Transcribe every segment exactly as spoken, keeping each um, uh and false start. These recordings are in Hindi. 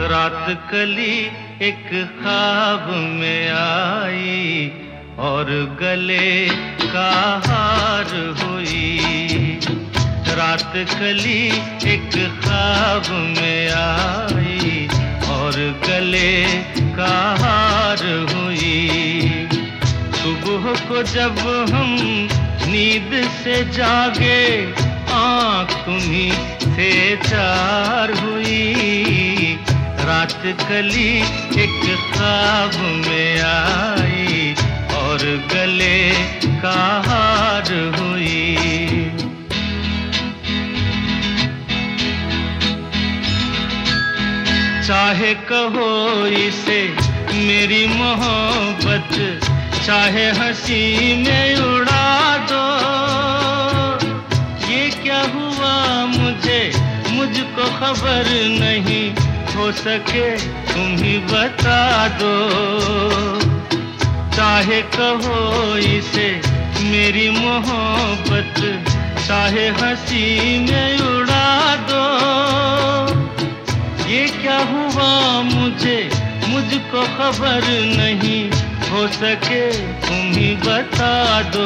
रात कली एक ख्वाब में आई और गले का हार हुई। रात कली एक ख्वाब में आई और गले का हार हुई। सुबह को जब हम नींद से जागे आँख तुम्हीं से चार हुई। रात कली एक ख्वाब में आई और गले का हार हुई। चाहे कहो इसे मेरी मोहब्बत, चाहे हंसी में उड़ा दो। ये क्या हुआ मुझे मुझको खबर नहीं, हो सके तुम ही बता दो। चाहे कहो इसे मेरी मोहब्बत, चाहे हंसी में उड़ा दो। ये क्या हुआ मुझे मुझको खबर नहीं, हो सके तुम ही बता दो।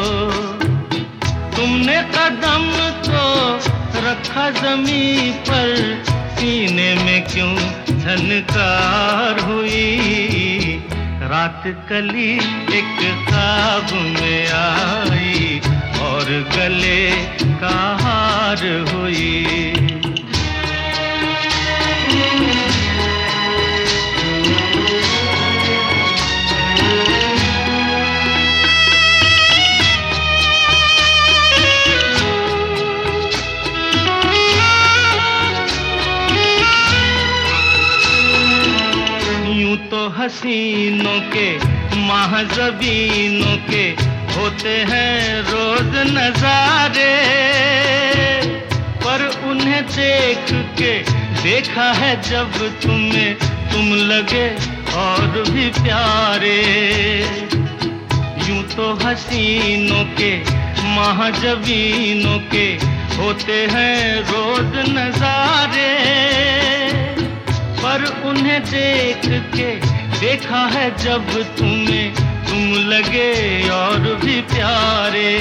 तुमने कदम तो रखा ज़मीं पर, सीने में क्यों झनकार हुई। रात कली एक ख्वाब में आई और गले का हार हुई। तो हसीनों के महज़बीनों के होते हैं रोज नजारे, पर उन्हें देख के देखा है जब तुम्हें, तुम लगे और भी प्यारे। यूं तो हसीनों के महज़बीनों के होते हैं रोज नजारे, पर उन्हें देख के देखा है जब तुम्हें, तुम लगे और भी प्यारे।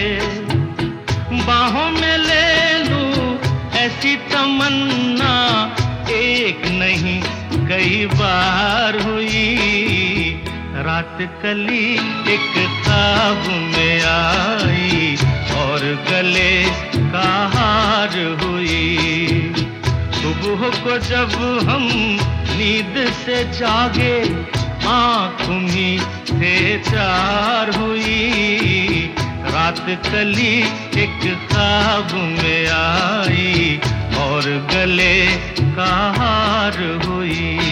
बाहों में ले लूं ऐसी तमन्ना, एक नहीं कई बार हुई। रात कली एक ख्वाब में आई और गले का हार हुई। सुबह को जब हम नींद से जागे आँख तुम्हीं से चार हुई। रात कली एक ख्वाब में आई और गले का हार हुई।